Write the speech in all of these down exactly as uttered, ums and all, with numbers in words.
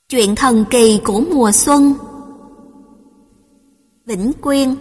Chuyện thần kỳ của mùa xuân. Vĩnh Quyên.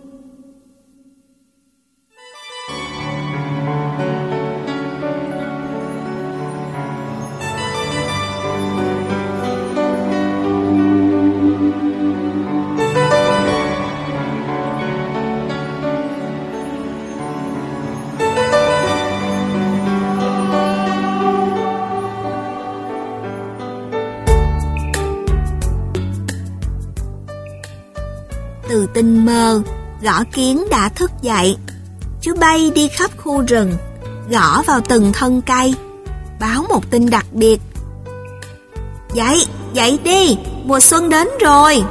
Từ tinh mơ, Gõ Kiến đã thức dậy. Chú bay đi khắp khu rừng, gõ vào từng thân cây, báo một tin đặc biệt. Dậy, dậy đi, mùa xuân đến rồi.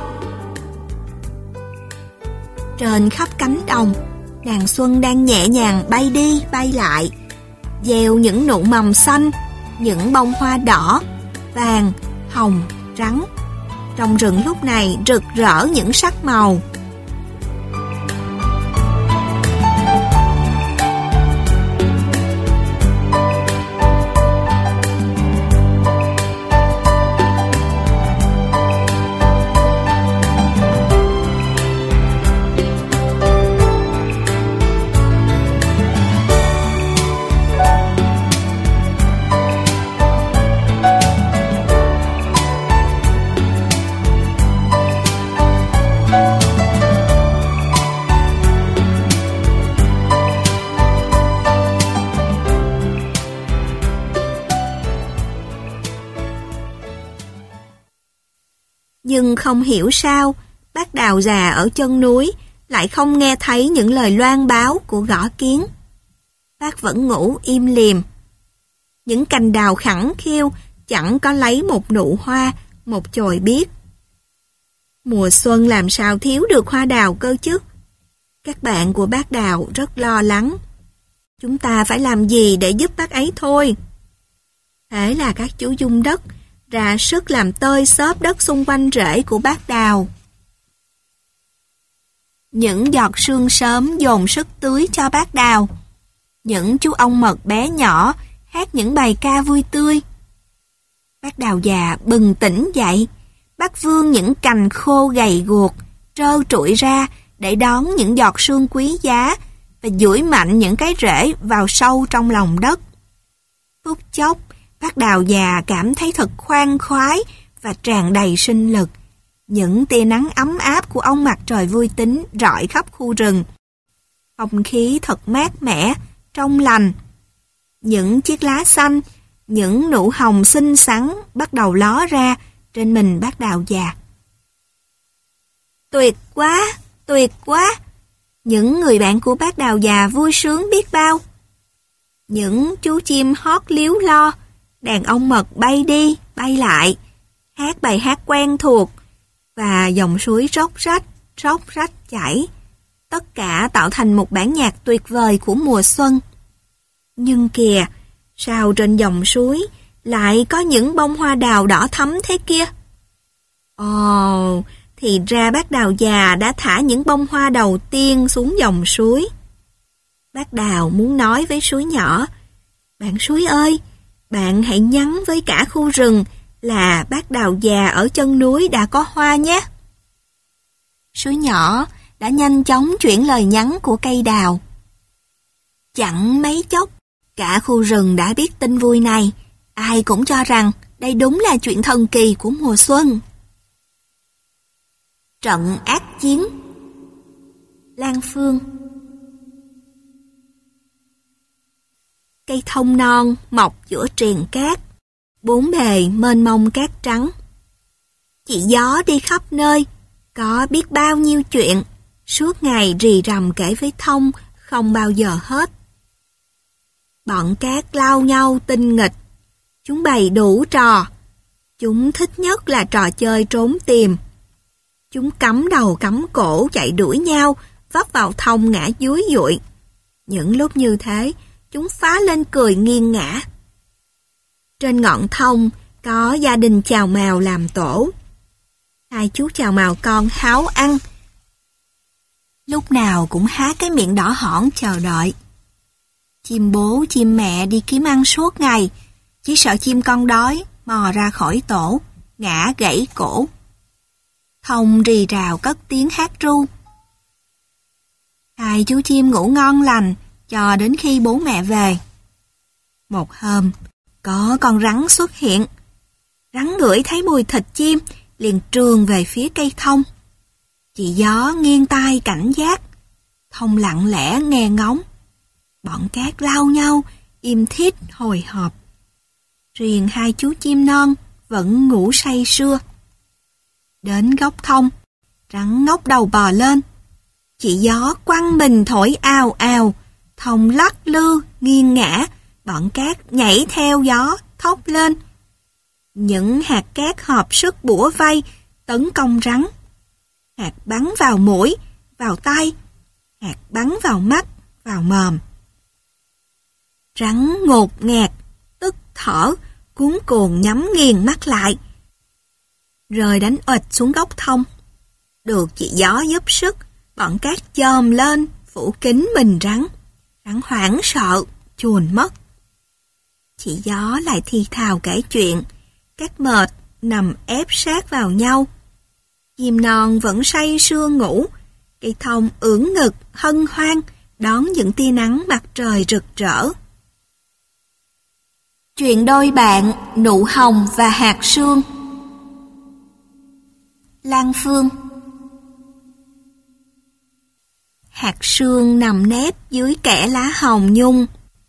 Trên khắp cánh đồng, nàng xuân đang nhẹ nhàng bay đi, bay lại, gieo những nụ mầm xanh, những bông hoa đỏ, vàng, hồng, trắng. Trong rừng lúc này rực rỡ những sắc màu. Nhưng không hiểu sao, bác Đào già ở chân núi lại không nghe thấy những lời loan báo của Gõ Kiến. Bác vẫn ngủ im lìm. Những cành đào khẳng khiu chẳng có lấy một nụ hoa, một chồi biếc. Mùa xuân làm sao thiếu được hoa đào cơ chứ? Các bạn của bác Đào rất lo lắng. Chúng ta phải làm gì để giúp bác ấy thôi? Thế là các chú dung đất ra sức làm tơi xốp đất xung quanh rễ của bác Đào. Những giọt sương sớm dồn sức tưới cho bác Đào. Những chú ong mật bé nhỏ hát những bài ca vui tươi. Bác Đào già bừng tỉnh dậy, bác vươn những cành khô gầy guộc, trơ trụi ra để đón những giọt sương quý giá và duỗi mạnh những cái rễ vào sâu trong lòng đất. Phút chốc, bác Đào già cảm thấy thật khoan khoái và tràn đầy sinh lực. Những tia nắng ấm áp của ông mặt trời vui tính rọi khắp khu rừng. Không khí thật mát mẻ, trong lành. Những chiếc lá xanh, những nụ hồng xinh xắn bắt đầu ló ra trên mình bác Đào già. Tuyệt quá, tuyệt quá! Những người bạn của bác Đào già vui sướng biết bao. Những chú chim hót líu lo, đàn ong mật bay đi, bay lại, hát bài hát quen thuộc, và dòng suối róc rách, róc rách chảy. Tất cả tạo thành một bản nhạc tuyệt vời của mùa xuân. Nhưng kìa, sao trên dòng suối lại có những bông hoa đào đỏ thắm thế kia? Ồ, thì ra bác Đào già đã thả những bông hoa đầu tiên xuống dòng suối. Bác Đào muốn nói với suối nhỏ, bạn suối ơi, bạn hãy nhắn với cả khu rừng là bác Đào già ở chân núi đã có hoa nhé. Suối nhỏ đã nhanh chóng chuyển lời nhắn của cây đào. Chẳng mấy chốc, cả khu rừng đã biết tin vui này. Ai cũng cho rằng đây đúng là chuyện thần kỳ của mùa xuân. Trận ác chiến. Lan Phương. Cây thông non mọc giữa triền cát, bốn bề mênh mông cát trắng. Chỉ gió đi khắp nơi, có biết bao nhiêu chuyện, suốt ngày rì rầm kể với thông, không bao giờ hết. Bọn cát lao nhau tinh nghịch, chúng bày đủ trò. Chúng thích nhất là trò chơi trốn tìm. Chúng cắm đầu cắm cổ chạy đuổi nhau, vấp vào thông ngã dúi dụi. Những lúc như thế, chúng phá lên cười nghiêng ngã. Trên ngọn thông có gia đình chào mào làm tổ. Hai chú chào mào con háo ăn, lúc nào cũng há cái miệng đỏ hỏn chờ đợi. Chim bố chim mẹ đi kiếm ăn suốt ngày, chỉ sợ chim con đói mò ra khỏi tổ, ngã gãy cổ. Thông rì rào cất tiếng hát ru. Hai chú chim ngủ ngon lành cho đến khi bố mẹ về. Một hôm, có con rắn xuất hiện. Rắn ngửi thấy mùi thịt chim, liền trườn về phía cây thông. Chị Gió nghiêng tai cảnh giác. Thông lặng lẽ nghe ngóng. Bọn cát lao nhau, im thít hồi hộp. Riêng hai chú chim non vẫn ngủ say sưa. Đến gốc thông, rắn ngóc đầu bò lên. Chị Gió quăng mình thổi ào ào, thông lắc lư, nghiêng ngã, bọn cát nhảy theo gió, thốc lên. Những hạt cát hợp sức bủa vây, tấn công rắn. Hạt bắn vào mũi, vào tay, hạt bắn vào mắt, vào mồm. Rắn ngột ngạt, tức thở, cuống cuồng nhắm nghiền mắt lại. Rơi đánh uịch xuống gốc thông. Được chị Gió giúp sức, bọn cát chồm lên, phủ kín mình rắn. Rắn hoảng sợ, chuồn mất. Chị Gió lại thì thào kể chuyện. Cát mệt, nằm ép sát vào nhau. Chim non vẫn say sưa ngủ. Cây thông ưỡn ngực, hân hoan, đón những tia nắng mặt trời rực rỡ. Chuyện đôi bạn Nụ Hồng và Hạt Sương. Lan Phương. Hạt sương nằm nép dưới kẽ lá hồng nhung.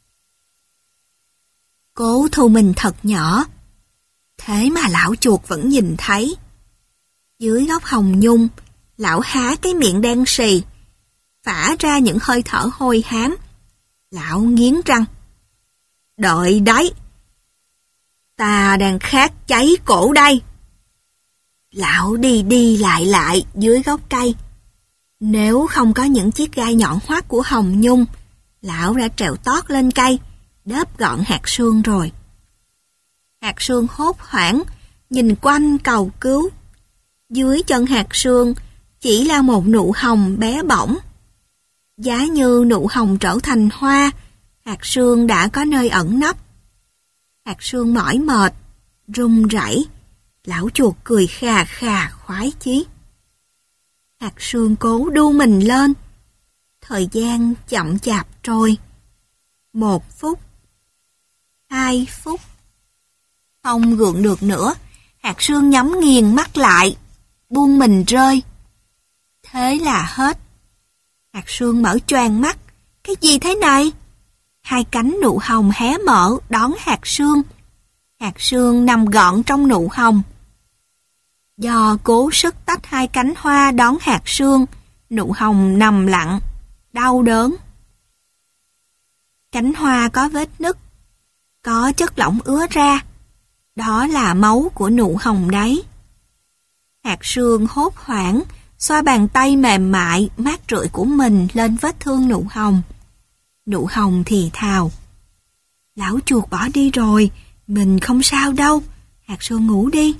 Cố thu mình thật nhỏ, thế mà lão chuột vẫn nhìn thấy. Dưới gốc hồng nhung, lão há cái miệng đen xì, phả ra những hơi thở hôi hám. Lão nghiến răng. Đợi đấy, ta đang khát cháy cổ đây. Lão đi đi lại lại dưới gốc cây. Nếu không có những chiếc gai nhọn hoắt của hồng nhung, lão đã trèo tót lên cây, đớp gọn hạt sương rồi. Hạt sương hốt hoảng, nhìn quanh cầu cứu. Dưới chân hạt sương chỉ là một nụ hồng bé bỏng. Giá như nụ hồng trở thành hoa, hạt sương đã có nơi ẩn nấp. Hạt sương mỏi mệt, run rẩy. Lão chuột cười khà khà khoái chí. Hạt sương cố đu mình lên. Thời gian chậm chạp trôi. Một phút. Hai phút. Không gượng được nữa. Hạt sương nhắm nghiền mắt lại. Buông mình rơi. Thế là hết. Hạt sương mở choàng mắt. Cái gì thế này? Hai cánh nụ hồng hé mở đón hạt sương. Hạt sương nằm gọn trong nụ hồng. Do cố sức tách hai cánh hoa đón hạt sương, nụ hồng nằm lặng, đau đớn. Cánh hoa có vết nứt, có chất lỏng ứa ra. Đó là máu của nụ hồng đấy. Hạt sương hốt hoảng, xoa bàn tay mềm mại, mát rượi của mình lên vết thương nụ hồng. Nụ hồng thì thào. Lão chuột bỏ đi rồi, mình không sao đâu, hạt sương ngủ đi.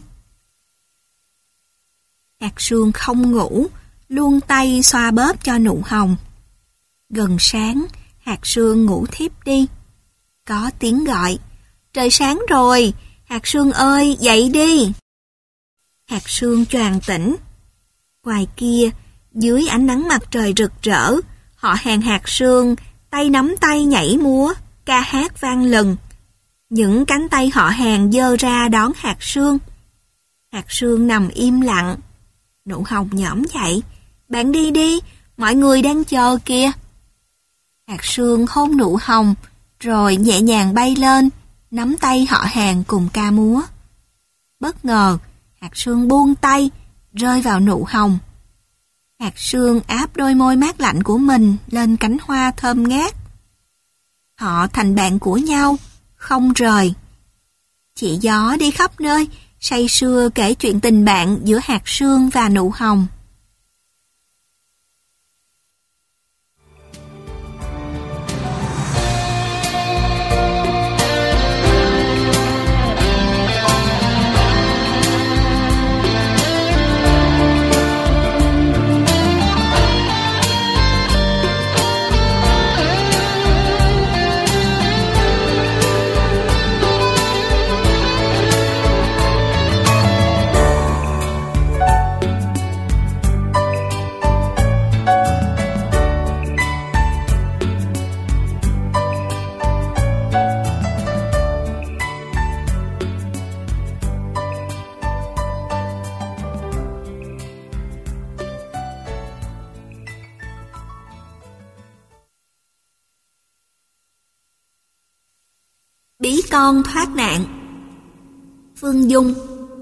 Hạt sương không ngủ, luôn tay xoa bóp cho nụ hồng. Gần sáng, hạt sương ngủ thiếp đi. Có tiếng gọi, trời sáng rồi, hạt sương ơi, dậy đi. Hạt sương choàng tỉnh. Ngoài kia, dưới ánh nắng mặt trời rực rỡ, họ hàng hạt sương, tay nắm tay nhảy múa, ca hát vang lừng. Những cánh tay họ hàng giơ ra đón hạt sương. Hạt sương nằm im lặng. Nụ hồng nhõm dậy. Bạn đi đi, mọi người đang chờ kìa. Hạt sương hôn nụ hồng, rồi nhẹ nhàng bay lên, nắm tay họ hàng cùng ca múa. Bất ngờ, hạt sương buông tay, rơi vào nụ hồng. Hạt sương áp đôi môi mát lạnh của mình lên cánh hoa thơm ngát. Họ thành bạn của nhau, không rời. Chị Gió đi khắp nơi, say sưa kể chuyện tình bạn giữa hạt sương và nụ hồng. Bí con thoát nạn. Phương Dung.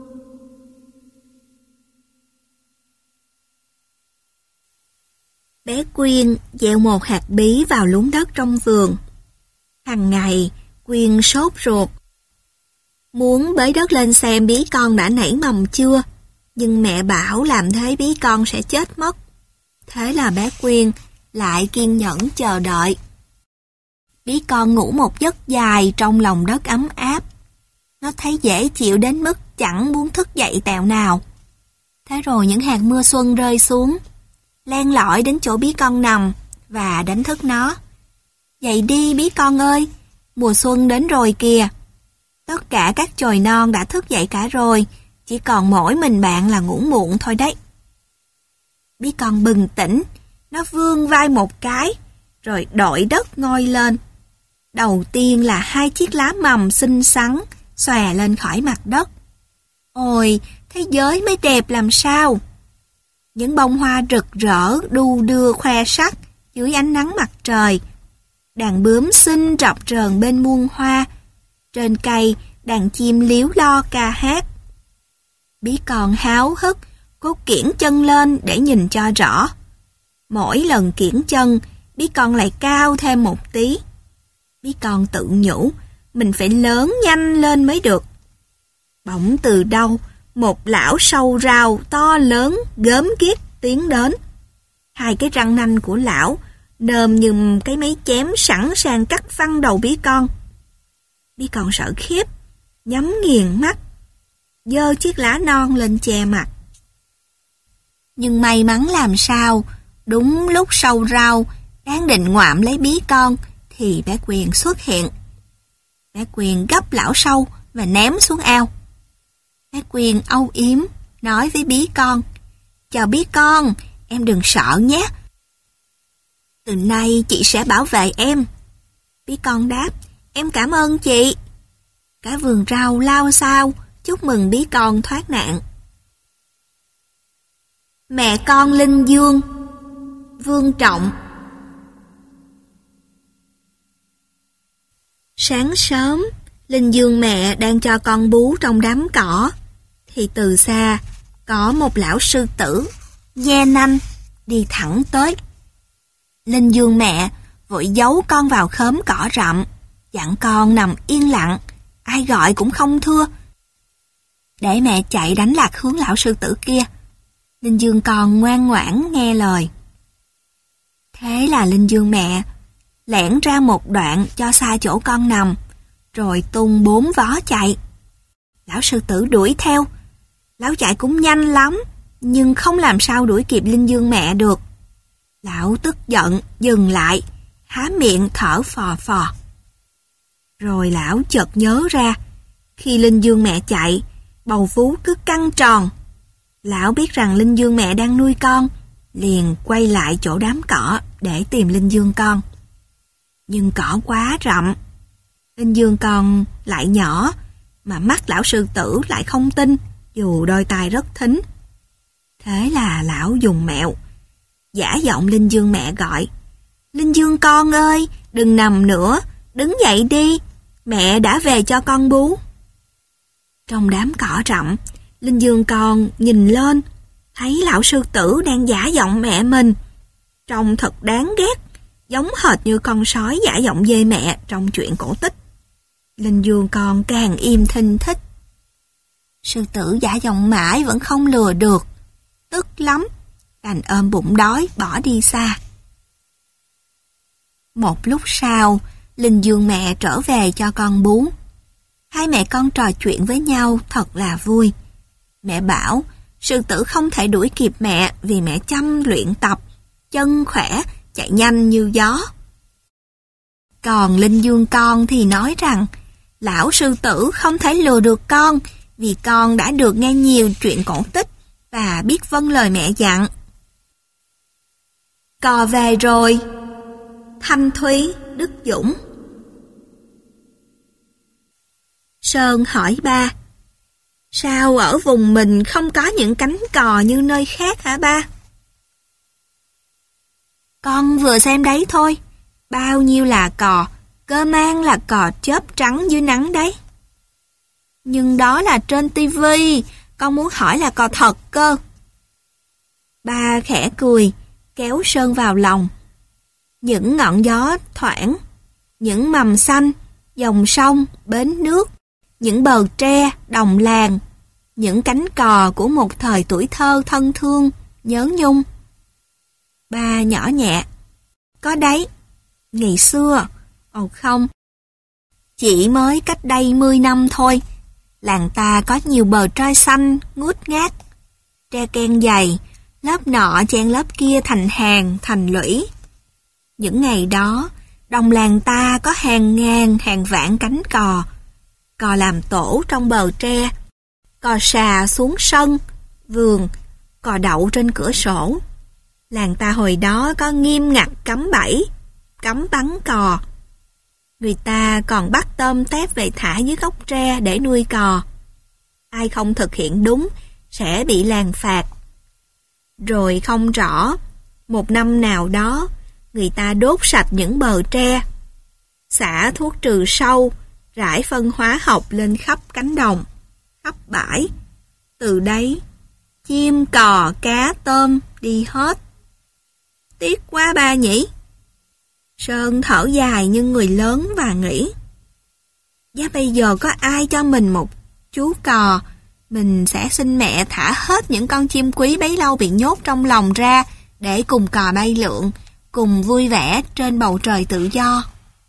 Bé Quyên gieo một hạt bí vào luống đất trong vườn. Hằng ngày, Quyên sốt ruột, muốn bới đất lên xem bí con đã nảy mầm chưa, nhưng mẹ bảo làm thế bí con sẽ chết mất. Thế là bé Quyên lại kiên nhẫn chờ đợi. Bí con ngủ một giấc dài trong lòng đất ấm áp. Nó thấy dễ chịu đến mức chẳng muốn thức dậy tẹo nào. Thế rồi những hạt mưa xuân rơi xuống, len lỏi đến chỗ bí con nằm và đánh thức nó. Dậy đi bí con ơi, mùa xuân đến rồi kìa. Tất cả các chồi non đã thức dậy cả rồi, chỉ còn mỗi mình bạn là ngủ muộn thôi đấy. Bí con bừng tỉnh, nó vươn vai một cái, rồi đội đất ngoi lên. Đầu tiên là hai chiếc lá mầm xinh xắn xòe lên khỏi mặt đất. Ôi, thế giới mới đẹp làm sao! Những bông hoa rực rỡ đu đưa khoe sắc dưới ánh nắng mặt trời. Đàn bướm xinh rập rờn bên muôn hoa. Trên cây, đàn chim líu lo ca hát. Bí con háo hức, cố kiễng chân lên để nhìn cho rõ. Mỗi lần kiễng chân, bí con lại cao thêm một tí. Bí con tự nhủ, mình phải lớn nhanh lên mới được. Bỗng từ đâu, một lão sâu rau to lớn gớm ghiếc tiến đến. Hai cái răng nanh của lão nơm như cái máy chém sẵn sàng cắt văng đầu bí con. Bí con sợ khiếp, nhắm nghiền mắt, giơ chiếc lá non lên che mặt. Nhưng may mắn làm sao, đúng lúc sâu rau đang định ngoạm lấy bí con thì bé Quyên xuất hiện. Bé Quyên gấp lão sâu và ném xuống ao. Bé Quyên âu yếm nói với bí con: "Chào bí con, em đừng sợ nhé. Từ nay chị sẽ bảo vệ em." Bí con đáp: "Em cảm ơn chị." Cả vườn rau lao xao chúc mừng bí con thoát nạn. Mẹ con Linh Dương. Vương Trọng. Sáng sớm, Linh Dương mẹ đang cho con bú trong đám cỏ, thì từ xa có một lão sư tử nhe nanh đi thẳng tới. Linh Dương mẹ vội giấu con vào khóm cỏ rậm, dặn con nằm yên lặng, ai gọi cũng không thưa, để mẹ chạy đánh lạc hướng lão sư tử kia. Linh Dương con ngoan ngoãn nghe lời. Thế là Linh Dương mẹ lẻn ra một đoạn cho xa chỗ con nằm, rồi tung bốn vó chạy. Lão sư tử đuổi theo. Lão chạy cũng nhanh lắm, nhưng không làm sao đuổi kịp Linh Dương mẹ được. Lão tức giận dừng lại, há miệng thở phò phò. Rồi lão chợt nhớ ra, khi Linh Dương mẹ chạy, bầu vú cứ căng tròn. Lão biết rằng Linh Dương mẹ đang nuôi con, liền quay lại chỗ đám cỏ để tìm Linh Dương con. Nhưng cỏ quá rậm, Linh Dương con lại nhỏ, mà mắt lão sư tử lại không tin, dù đôi tai rất thính. Thế là lão dùng mẹo, giả giọng Linh Dương mẹ gọi: "Linh Dương con ơi, đừng nằm nữa, đứng dậy đi, mẹ đã về cho con bú." Trong đám cỏ rậm, Linh Dương con nhìn lên, thấy lão sư tử đang giả giọng mẹ mình. Trông thật đáng ghét, giống hệt như con sói giả giọng dê mẹ trong truyện cổ tích. Linh Dương con càng im thinh thích. Sư tử giả giọng mãi vẫn không lừa được, tức lắm, đành ôm bụng đói bỏ đi xa. Một lúc sau, Linh Dương mẹ trở về cho con bú. Hai mẹ con trò chuyện với nhau thật là vui. Mẹ bảo sư tử không thể đuổi kịp mẹ vì mẹ chăm luyện tập, chân khỏe, chạy nhanh như gió. Còn Linh Dương con thì nói rằng lão sư tử không thể lừa được con vì con đã được nghe nhiều truyện cổ tích và biết vâng lời mẹ dặn. Cò về rồi. Thanh Thúy, Đức Dũng. Sơn hỏi ba: "Sao ở vùng mình không có những cánh cò như nơi khác hả ba?" "Con vừa xem đấy thôi, bao nhiêu là cò, cơ man là cò chớp trắng dưới nắng đấy. Nhưng đó là trên tivi, con muốn hỏi là cò thật cơ. Ba khẽ cười, kéo Sơn vào lòng. Những ngọn gió thoảng, những mầm xanh, dòng sông, bến nước, những bờ tre, đồng làng, những cánh cò của một thời tuổi thơ thân thương, nhớ nhung. Ba nhỏ nhẹ. Có đấy, ngày xưa, ồ không, chỉ mới cách đây mười năm thôi, làng ta có nhiều bờ trai xanh, ngút ngát, tre ken dày, lớp nọ chen lớp kia thành hàng, thành lũy. Những ngày đó, đồng làng ta có hàng ngàn, hàng vạn cánh cò, cò làm tổ trong bờ tre, cò sà xuống sân, vườn, cò đậu trên cửa sổ. Làng ta hồi đó có nghiêm ngặt cấm bẫy, cấm bắn cò. Người ta còn bắt tôm tép về thả dưới gốc tre để nuôi cò. Ai không thực hiện đúng sẽ bị làng phạt. Rồi không rõ, một năm nào đó, người ta đốt sạch những bờ tre, xả thuốc trừ sâu, rải phân hóa học lên khắp cánh đồng, khắp bãi. Từ đấy, chim, cò, cá, tôm đi hết. Tiếc quá ba nhỉ? Sơn thở dài như người lớn và nghĩ, giá bây giờ có ai cho mình một chú cò, mình sẽ xin mẹ thả hết những con chim quý bấy lâu bị nhốt trong lòng ra để cùng cò bay lượn, cùng vui vẻ trên bầu trời tự do.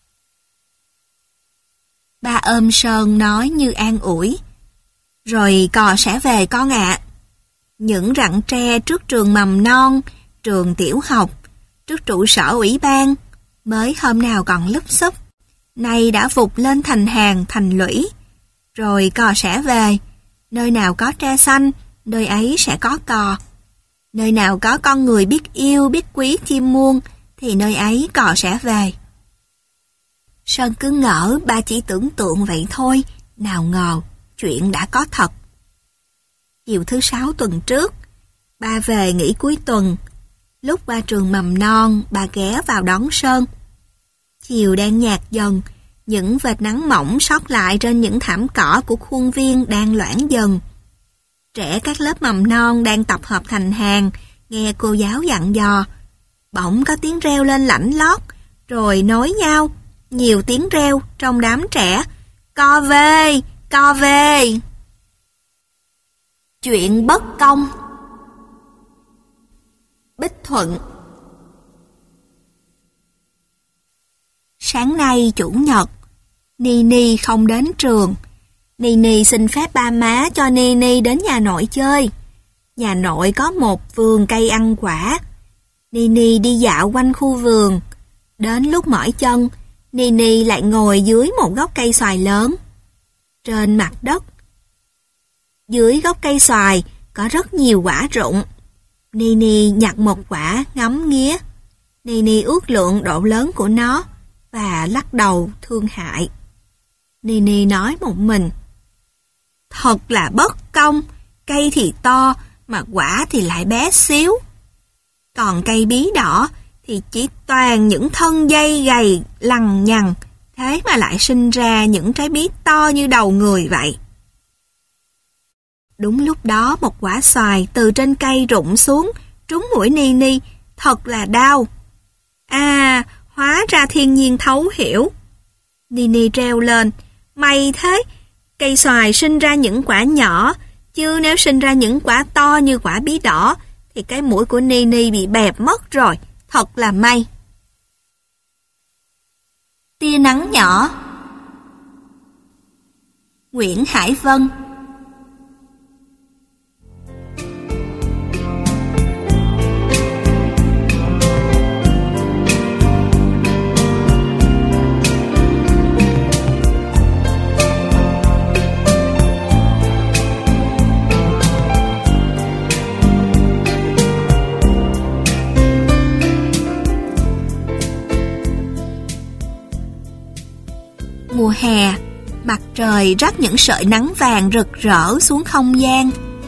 Ba ôm Sơn nói như an ủi, rồi cò sẽ về con ạ. Những rặng tre trước trường mầm non, trường tiểu học, trước trụ sở ủy ban, mới hôm nào còn lúp xúp, nay đã vụt lên thành hàng, thành lũy. Rồi cò sẽ về, nơi nào có tre xanh, nơi ấy sẽ có cò. Nơi nào có con người biết yêu, biết quý chim muông, thì nơi ấy cò sẽ về. Sơn cứ ngỡ ba chỉ tưởng tượng vậy thôi, nào ngờ chuyện đã có thật. Chiều thứ sáu tuần trước, ba về nghỉ cuối tuần. Lúc qua trường mầm non, ba ghé vào đón Sơn. Chiều đang nhạt dần, những vệt nắng mỏng sót lại trên những thảm cỏ của khuôn viên đang loãng dần. Trẻ các lớp mầm non đang tập hợp thành hàng, nghe cô giáo dặn dò. Bỗng có tiếng reo lên lảnh lót, rồi nối nhau, nhiều tiếng reo trong đám trẻ. Co về, co về. Chuyện bất công. Bích Thuận. Sáng nay chủ nhật, Nini không đến trường. Nini xin phép ba má cho Nini đến nhà nội chơi. Nhà nội có một vườn cây ăn quả. Nini đi dạo quanh khu vườn. Đến lúc mỏi chân, Nini lại ngồi dưới một gốc cây xoài lớn. Trên mặt đất, dưới gốc cây xoài có rất nhiều quả rụng. Nini nhặt một quả ngắm nghía. Nini ước lượng độ lớn của nó và lắc đầu thương hại. Nini nói một mình, thật là bất công, cây thì to mà quả thì lại bé xíu. Còn cây bí đỏ thì chỉ toàn những thân dây gầy lằng nhằng, thế mà lại sinh ra những trái bí to như đầu người vậy. Đúng lúc đó một quả xoài từ trên cây rụng xuống, trúng mũi Nini, thật là đau. À, hóa ra thiên nhiên thấu hiểu. Nini reo lên, may thế, cây xoài sinh ra những quả nhỏ, chứ nếu sinh ra những quả to như quả bí đỏ, thì cái mũi của Nini bị bẹp mất rồi, thật là may. Tia nắng nhỏ. Nguyễn Hải Vân. Mùa hè, mặt trời rắc những sợi nắng vàng rực rỡ xuống không gian.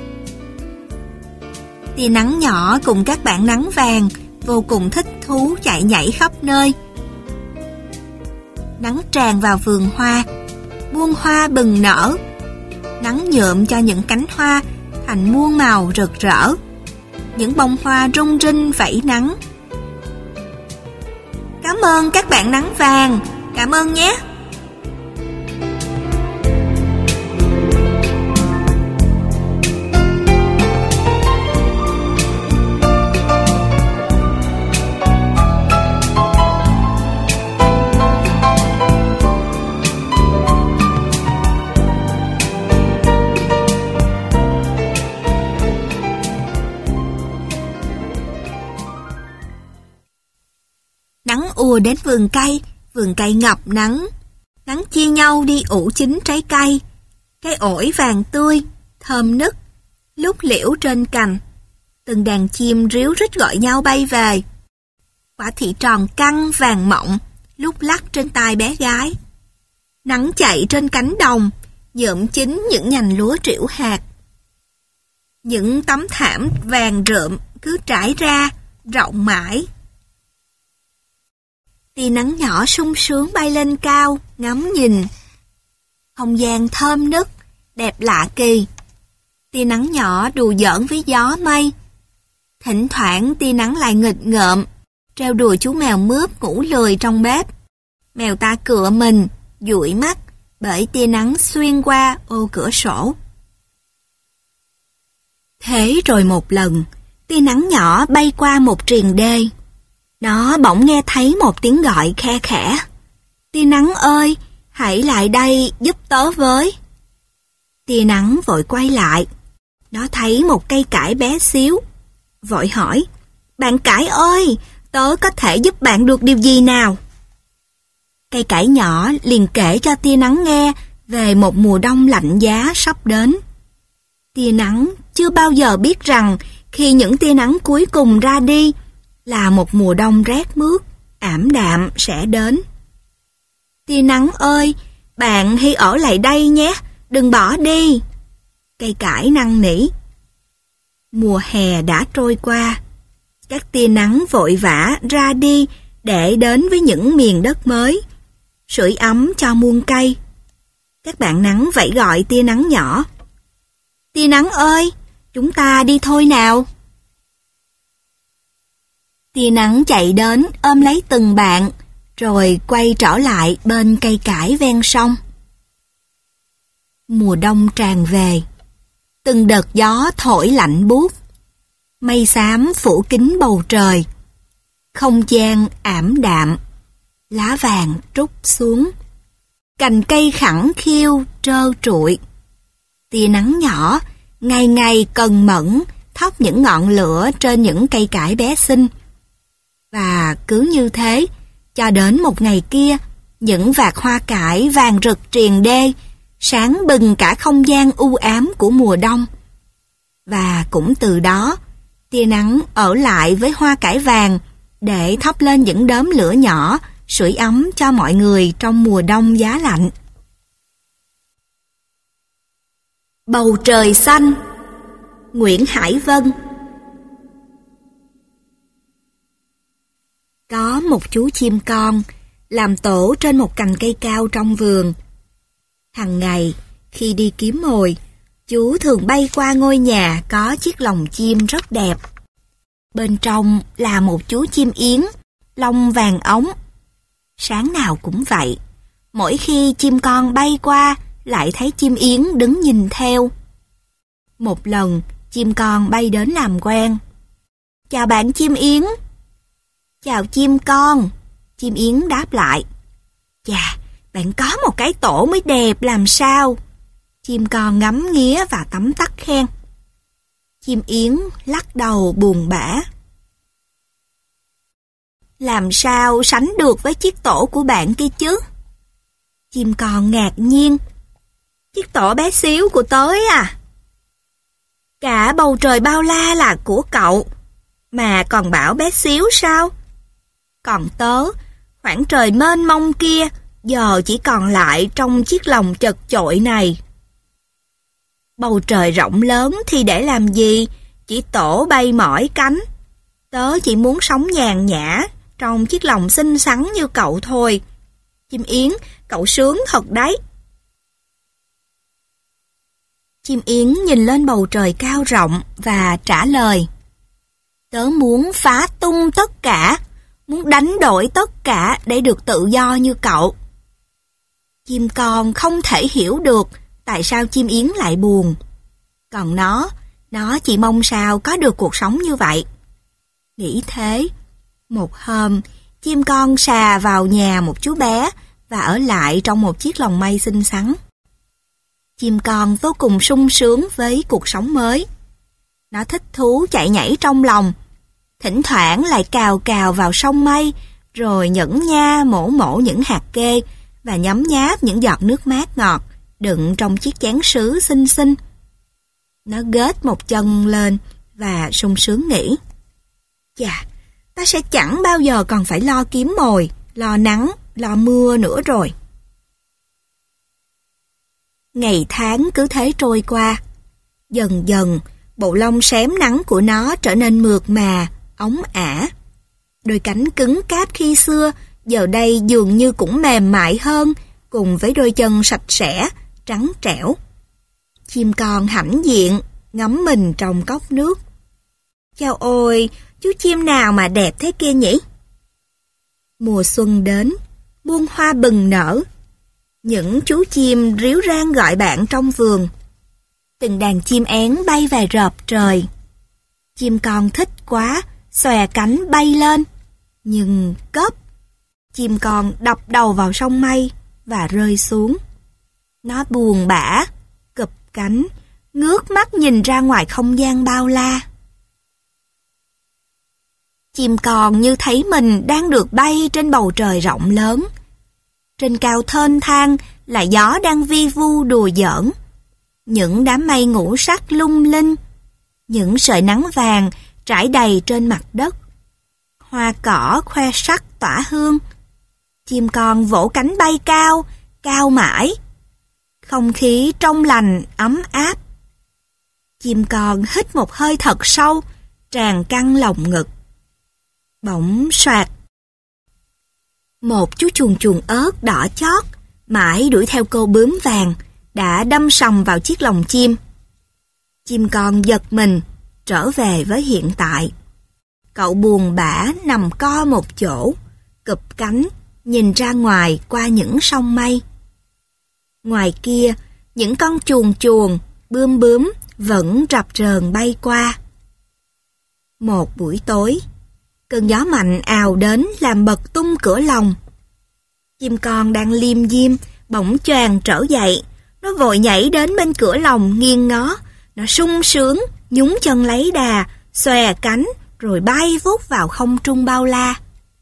Tia nắng nhỏ cùng các bạn nắng vàng vô cùng thích thú chạy nhảy khắp nơi. Nắng tràn vào vườn hoa, muôn hoa bừng nở. Nắng nhuộm cho những cánh hoa thành muôn màu rực rỡ. Những bông hoa rung rinh vẫy nắng. Cảm ơn các bạn nắng vàng, cảm ơn nhé. Nắng ùa đến vườn cây, vườn cây ngập nắng. Nắng chia nhau đi ủ chín trái cây. Cây ổi vàng tươi, thơm nức, lúc liễu trên cành. Từng đàn chim ríu rít gọi nhau bay về. Quả thị tròn căng vàng mọng, lúc lắc trên tai bé gái. Nắng chạy trên cánh đồng, nhuộm chín những nhành lúa trĩu hạt. Những tấm thảm vàng rượm cứ trải ra, rộng mãi. Tia nắng nhỏ sung sướng bay lên cao, ngắm nhìn. Không gian thơm nức, đẹp lạ kỳ. Tia nắng nhỏ đùa giỡn với gió mây. Thỉnh thoảng tia nắng lại nghịch ngợm, trêu đùa chú mèo mướp ngủ lười trong bếp. Mèo ta cựa mình, dụi mắt, bởi tia nắng xuyên qua ô cửa sổ. Thế rồi một lần, tia nắng nhỏ bay qua một triền đê. Nó bỗng nghe thấy một tiếng gọi khe khẽ. Tia nắng ơi, hãy lại đây giúp tớ với. Tia nắng vội quay lại. Nó thấy một cây cải bé xíu. Vội hỏi, bạn cải ơi, tớ có thể giúp bạn được điều gì nào? Cây cải nhỏ liền kể cho tia nắng nghe về một mùa đông lạnh giá sắp đến. Tia nắng chưa bao giờ biết rằng khi những tia nắng cuối cùng ra đi, là một mùa đông rét mướt, ảm đạm sẽ đến. Tia nắng ơi, bạn hãy ở lại đây nhé, đừng bỏ đi. Cây cải năn nỉ. Mùa hè đã trôi qua. Các tia nắng vội vã ra đi để đến với những miền đất mới, sưởi ấm cho muôn cây. Các bạn nắng vẫy gọi tia nắng nhỏ. Tia nắng ơi, chúng ta đi thôi nào. Tia nắng chạy đến ôm lấy từng bạn, rồi quay trở lại bên cây cải ven sông. Mùa đông tràn về. Từng đợt gió thổi lạnh buốt. Mây xám phủ kín bầu trời. Không gian ảm đạm. Lá vàng trút xuống. Cành cây khẳng khiu trơ trụi. Tia nắng nhỏ ngày ngày cần mẫn thắp những ngọn lửa trên những cây cải bé xinh. Và cứ như thế, cho đến một ngày kia, những vạt hoa cải vàng rực triền đê, sáng bừng cả không gian u ám của mùa đông. Và cũng từ đó, tia nắng ở lại với hoa cải vàng để thắp lên những đốm lửa nhỏ, sưởi ấm cho mọi người trong mùa đông giá lạnh. Bầu trời xanh. Nguyễn Hải Vân. Có một chú chim con làm tổ trên một cành cây cao trong vườn. Hằng ngày, khi đi kiếm mồi, chú thường bay qua ngôi nhà có chiếc lồng chim rất đẹp. Bên trong là một chú chim yến, lông vàng óng. Sáng nào cũng vậy, mỗi khi chim con bay qua, lại thấy chim yến đứng nhìn theo. Một lần, chim con bay đến làm quen. Chào bạn chim yến. Chào chim con. Chim yến đáp lại. Chà, bạn có một cái tổ mới đẹp làm sao. Chim con ngắm nghía và tấm tắc khen. Chim yến lắc đầu buồn bã. Làm sao sánh được với chiếc tổ của bạn kia chứ? Chim con ngạc nhiên. Chiếc tổ bé xíu của tớ à? Cả bầu trời bao la là của cậu, mà còn bảo bé xíu sao? Còn tớ, khoảng trời mênh mông kia, giờ chỉ còn lại trong chiếc lồng chật chội này. Bầu trời rộng lớn thì để làm gì? Chỉ tổ bay mỏi cánh. Tớ chỉ muốn sống nhàn nhã trong chiếc lồng xinh xắn như cậu thôi. Chim Yến, cậu sướng thật đấy. Chim Yến nhìn lên bầu trời cao rộng và trả lời: Tớ muốn phá tung tất cả, muốn đánh đổi tất cả để được tự do như cậu. Chim con không thể hiểu được tại sao chim Yến lại buồn. Còn nó, nó chỉ mong sao có được cuộc sống như vậy. Nghĩ thế, một hôm, chim con sà vào nhà một chú bé và ở lại trong một chiếc lồng mây xinh xắn. Chim con vô cùng sung sướng với cuộc sống mới. Nó thích thú chạy nhảy trong lòng, thỉnh thoảng lại cào cào vào sông mây, rồi nhẫn nha mổ mổ những hạt kê và nhấm nháp những giọt nước mát ngọt đựng trong chiếc chén sứ xinh xinh. Nó gết một chân lên và sung sướng nghĩ: Chà, ta sẽ chẳng bao giờ còn phải lo kiếm mồi, lo nắng, lo mưa nữa rồi. Ngày tháng cứ thế trôi qua. Dần dần, bộ lông xém nắng của nó trở nên mượt mà, óng ả. Đôi cánh cứng cáp khi xưa, giờ đây dường như cũng mềm mại hơn, cùng với đôi chân sạch sẽ, trắng trẻo. Chim con hãnh diện, ngắm mình trong cốc nước. Chao ôi, chú chim nào mà đẹp thế kia nhỉ? Mùa xuân đến, muôn hoa bừng nở. Những chú chim ríu rang gọi bạn trong vườn. Từng đàn chim én bay về rợp trời. Chim con thích quá, xòe cánh bay lên. Nhưng cấp, chim con đập đầu vào sông mây và rơi xuống. Nó buồn bã, cụp cánh, ngước mắt nhìn ra ngoài không gian bao la. Chim con như thấy mình đang được bay trên bầu trời rộng lớn. Trên cao thênh thang là gió đang vi vu đùa giỡn. Những đám mây ngũ sắc lung linh. Những sợi nắng vàng trải đầy trên mặt đất. Hoa cỏ khoe sắc tỏa hương. Chim con vỗ cánh bay cao, cao mãi. Không khí trong lành, ấm áp. Chim con hít một hơi thật sâu, tràn căng lồng ngực. Bỗng soạt. Một chú chuồn chuồn ớt đỏ chót, mãi đuổi theo cô bướm vàng, đã đâm sầm vào chiếc lồng chim. Chim con giật mình, trở về với hiện tại. Cậu buồn bã nằm co một chỗ, cụp cánh, nhìn ra ngoài qua những sông mây. Ngoài kia, những con chuồn chuồn, bướm bướm vẫn rập rờn bay qua. Một buổi tối, cơn gió mạnh ào đến làm bật tung cửa lồng. Chim con đang liêm diêm, bỗng choàng trở dậy. Nó vội nhảy đến bên cửa lồng nghiêng ngó. Nó sung sướng, nhún chân lấy đà, xòe cánh, rồi bay vút vào không trung bao la.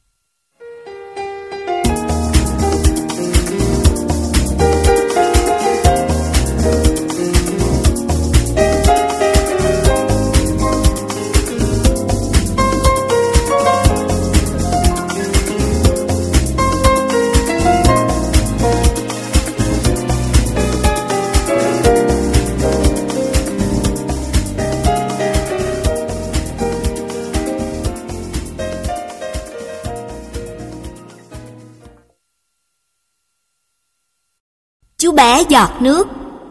Chú bé giọt nước.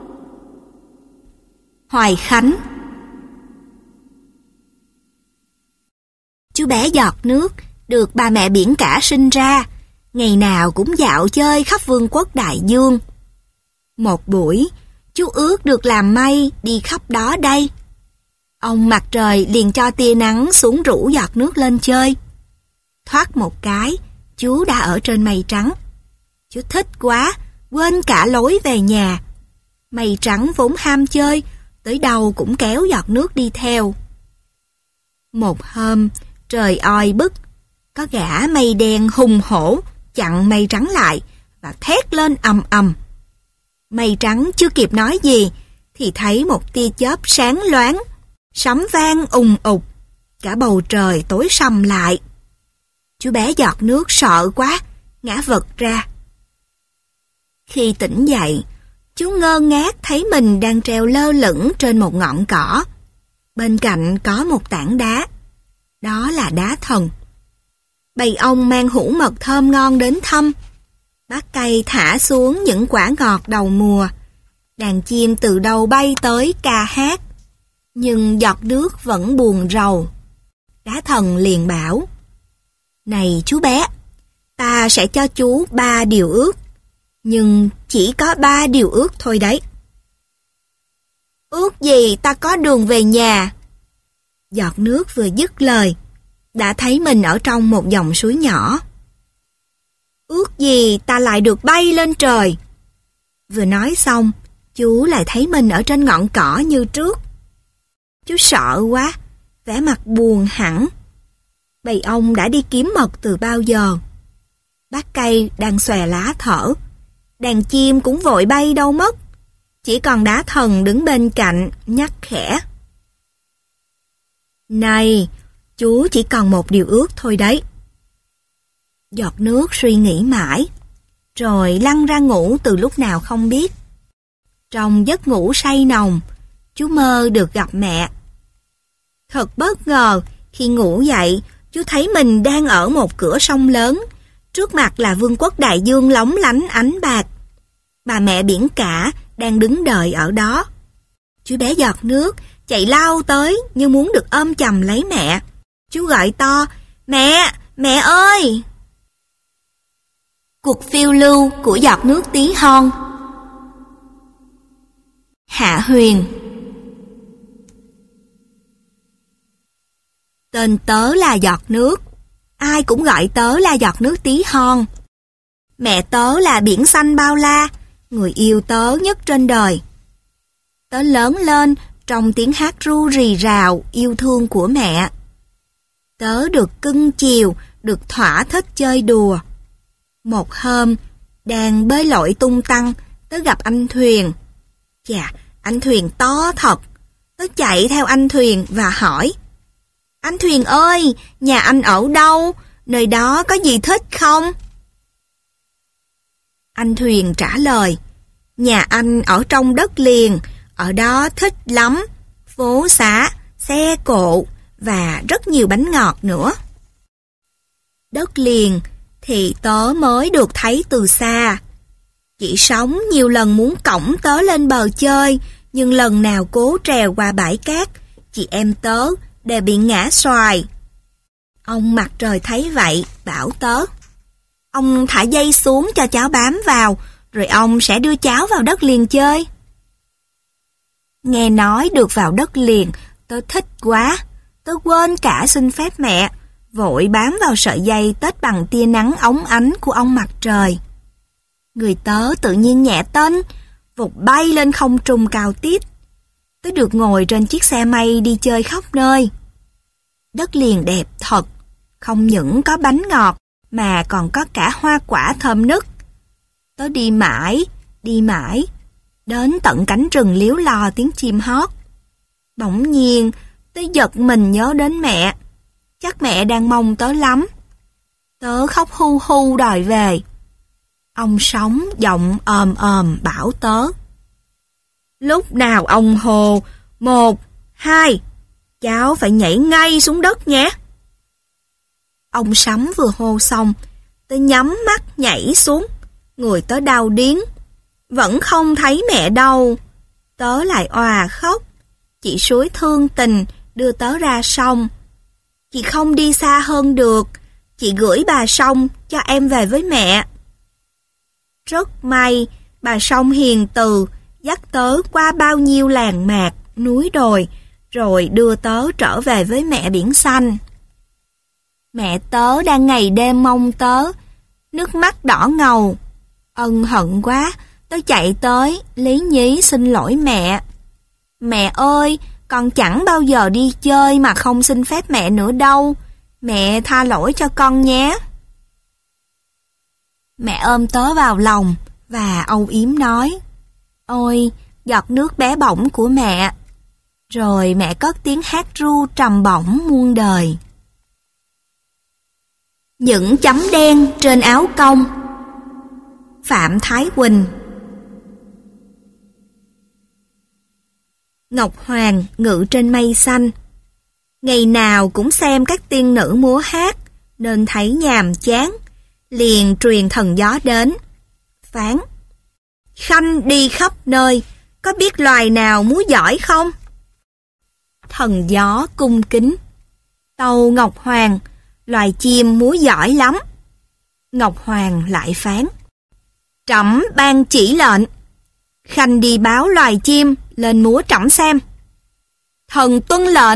Hoài Khánh. Chú bé giọt nước được bà mẹ biển cả sinh ra, ngày nào cũng dạo chơi khắp vương quốc đại dương. Một buổi, chú ước được làm mây đi khắp đó đây. Ông mặt trời liền cho tia nắng xuống rủ giọt nước lên chơi. Thoát một cái, chú đã ở trên mây trắng. Chú thích quá, quên cả lối về nhà. Mây trắng vốn ham chơi, tới đâu cũng kéo giọt nước đi theo. Một hôm, trời oi bức, có gã mây đen hùng hổ chặn mây trắng lại và thét lên ầm ầm. Mây trắng chưa kịp nói gì thì thấy một tia chớp sáng loáng, sấm vang ùng ục, cả bầu trời tối sầm lại. Chú bé giọt nước sợ quá, ngã vật ra. Khi tỉnh dậy, chú ngơ ngác thấy mình đang treo lơ lửng trên một ngọn cỏ. Bên cạnh có một tảng đá. Đó là đá thần. Bầy ong mang hũ mật thơm ngon đến thăm. Bác cây thả xuống những quả ngọt đầu mùa. Đàn chim từ đâu bay tới ca hát. Nhưng giọt nước vẫn buồn rầu. Đá thần liền bảo: Này chú bé, ta sẽ cho chú ba điều ước. Nhưng chỉ có ba điều ước thôi đấy. Ước gì ta có đường về nhà. Giọt nước vừa dứt lời, đã thấy mình ở trong một dòng suối nhỏ. Ước gì ta lại được bay lên trời. Vừa nói xong, chú lại thấy mình ở trên ngọn cỏ như trước. Chú sợ quá, vẻ mặt buồn hẳn. Bầy ong đã đi kiếm mật từ bao giờ. Bác cây đang xòe lá thở. Đàn chim cũng vội bay đâu mất. Chỉ còn đá thần đứng bên cạnh nhắc khẽ: Này, chú chỉ còn một điều ước thôi đấy. Giọt nước suy nghĩ mãi, rồi lăn ra ngủ từ lúc nào không biết. Trong giấc ngủ say nồng, chú mơ được gặp mẹ. Thật bất ngờ, khi ngủ dậy, chú thấy mình đang ở một cửa sông lớn. Trước mặt là vương quốc đại dương lóng lánh ánh bạc. Bà mẹ biển cả đang đứng đợi ở đó. Chú bé giọt nước chạy lao tới như muốn được ôm chầm lấy mẹ. Chú gọi to: Mẹ, mẹ ơi! Cuộc phiêu lưu của giọt nước tí hon. Hạ Huyền. Tên tớ là Giọt Nước. Ai cũng gọi tớ là Giọt Nước tí hon. Mẹ tớ là biển xanh bao la, người yêu tớ nhất trên đời. Tớ lớn lên trong tiếng hát ru rì rào yêu thương của mẹ. Tớ được cưng chiều, được thỏa thích chơi đùa. Một hôm, đang bơi lội tung tăng, tớ gặp anh Thuyền. Chà, anh Thuyền to thật. Tớ chạy theo anh Thuyền và hỏi: Anh Thuyền ơi, nhà anh ở đâu? Nơi đó có gì thích không? Anh Thuyền trả lời: Nhà anh ở trong đất liền, ở đó thích lắm. Phố xá, xe cộ và rất nhiều bánh ngọt nữa. Đất liền thì tớ mới được thấy từ xa. Chị Sống nhiều lần muốn cõng tớ lên bờ chơi, nhưng lần nào cố trèo qua bãi cát, chị em tớ đều bị ngã xoài. Ông Mặt Trời thấy vậy, bảo tớ: Ông thả dây xuống cho cháu bám vào, rồi ông sẽ đưa cháu vào đất liền chơi. Nghe nói được vào đất liền, tớ thích quá. Tớ quên cả xin phép mẹ, vội bám vào sợi dây tết bằng tia nắng óng ánh của ông Mặt Trời. Người tớ tự nhiên nhẹ tênh, vụt bay lên không trung cao tít. Tớ được ngồi trên chiếc xe mây đi chơi khắp nơi. Đất liền đẹp thật, không những có bánh ngọt mà còn có cả hoa quả thơm nức. Tớ đi mãi, đi mãi, đến tận cánh rừng líu lo tiếng chim hót. Bỗng nhiên, tớ giật mình nhớ đến mẹ. Chắc mẹ đang mong tớ lắm. Tớ khóc hu hu đòi về. Ông Sống giọng ồm ồm bảo tớ: Lúc nào ông hồ một, hai, cháu phải nhảy ngay xuống đất nhé. Ông Sắm vừa hô xong, tớ nhắm mắt nhảy xuống. Người tớ đau điếng, vẫn không thấy mẹ đâu. Tớ lại òa khóc. Chị Suối thương tình đưa tớ ra sông. Chị không đi xa hơn được, chị gửi bà Sông cho em về với mẹ. Rất may, bà Sông hiền từ dắt tớ qua bao nhiêu làng mạc, núi đồi, rồi đưa tớ trở về với mẹ biển xanh. Mẹ tớ đang ngày đêm mong tớ, nước mắt đỏ ngầu. Ân hận quá, tớ chạy tới, lý nhí xin lỗi mẹ. Mẹ ơi, con chẳng bao giờ đi chơi mà không xin phép mẹ nữa đâu. Mẹ tha lỗi cho con nhé. Mẹ ôm tớ vào lòng và âu yếm nói: Ôi, giọt nước bé bỏng của mẹ. Rồi mẹ cất tiếng hát ru trầm bổng muôn đời. Những chấm đen trên áo cong. Phạm Thái Quỳnh. Ngọc Hoàng ngự trên mây xanh. Ngày nào cũng xem các tiên nữ múa hát, nên thấy nhàm chán, liền truyền thần gió đến, phán: Khanh đi khắp nơi, có biết loài nào múa giỏi không? Thần gió cung kính: Tâu Ngọc Hoàng, loài chim múa giỏi lắm. Ngọc Hoàng lại phán: Trẫm ban chỉ lệnh, Khanh đi báo loài chim lên múa trẫm xem. Thần tuân lệnh.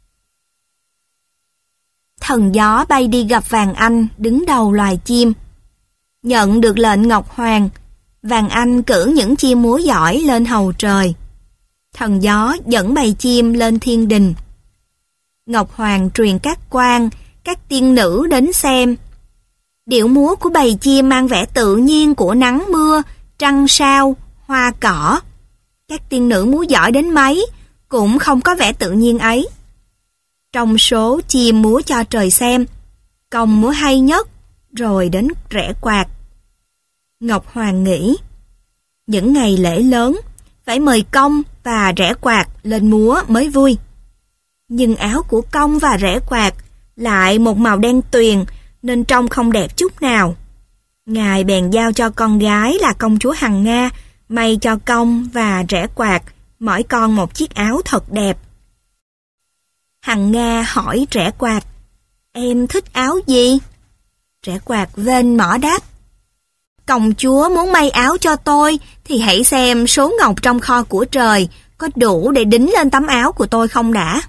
Thần gió bay đi gặp Vàng Anh đứng đầu loài chim. Nhận được lệnh Ngọc Hoàng, Vàng Anh cử những chim múa giỏi lên hầu trời. Thần gió dẫn bầy chim lên thiên đình. Ngọc Hoàng truyền các quan, các tiên nữ đến xem. Điệu múa của bầy chim mang vẻ tự nhiên của nắng mưa, trăng sao, hoa cỏ. Các tiên nữ múa giỏi đến mấy cũng không có vẻ tự nhiên ấy. Trong số chim múa cho trời xem, Công múa hay nhất, rồi đến Rẽ Quạt. Ngọc Hoàng nghĩ, những ngày lễ lớn phải mời Công và Rẽ Quạt lên múa mới vui. Nhưng áo của Công và Rẽ Quạt lại một màu đen tuyền nên trông không đẹp chút nào. Ngài bèn giao cho con gái là công chúa Hằng Nga may cho Công và Rẽ Quạt mỗi con một chiếc áo thật đẹp. Hằng Nga hỏi Rẽ Quạt: Em thích áo gì? Rẽ Quạt vênh mỏ đáp: Công chúa muốn may áo cho tôi thì hãy xem số ngọc trong kho của trời có đủ để đính lên tấm áo của tôi không đã.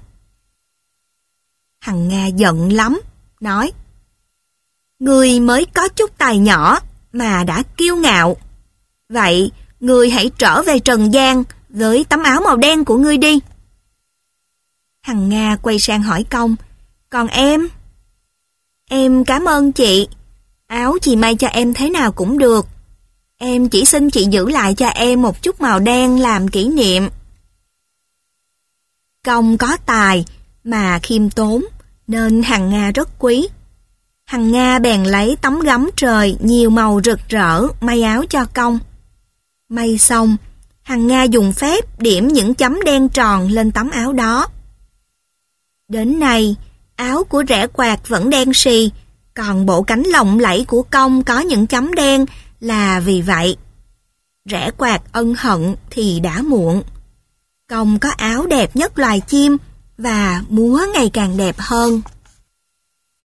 Hằng Nga giận lắm, nói: Ngươi mới có chút tài nhỏ mà đã kiêu ngạo. Vậy ngươi hãy trở về trần gian với tấm áo màu đen của ngươi đi. Hằng Nga quay sang hỏi Công: Còn em? Em cảm ơn chị. Áo chị may cho em thế nào cũng được. Em chỉ xin chị giữ lại cho em một chút màu đen làm kỷ niệm. Công có tài mà khiêm tốn nên Hằng Nga rất quý. Hằng Nga bèn lấy tấm gấm trời nhiều màu rực rỡ may áo cho Công. May xong, Hằng Nga dùng phép điểm những chấm đen tròn lên tấm áo đó. Đến nay, áo của Rẽ Quạt vẫn đen xì, còn bộ cánh lộng lẫy của Công có những chấm đen là vì vậy. Rẽ Quạt ân hận thì đã muộn. Công có áo đẹp nhất loài chim và múa ngày càng đẹp hơn.